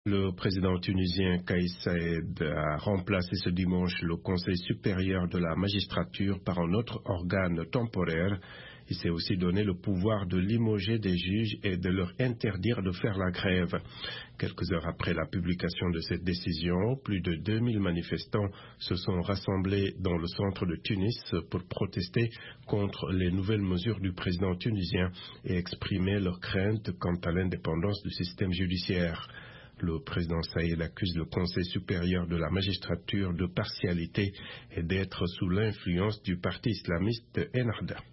Le président tunisien Kais Saïed a remplacé ce dimanche le Conseil supérieur de la magistrature par un autre organe temporaire. Il s'est aussi donné le pouvoir de limoger des juges et de leur interdire de faire la grève. Quelques heures après la publication de cette décision, plus de 2000 manifestants se sont rassemblés dans le centre de Tunis pour protester contre les nouvelles mesures du président tunisien et exprimer leurs craintes quant à l'indépendance du système judiciaire. Le président Saïd accuse le Conseil supérieur de la magistrature de partialité et d'être sous l'influence du parti islamiste Ennahda.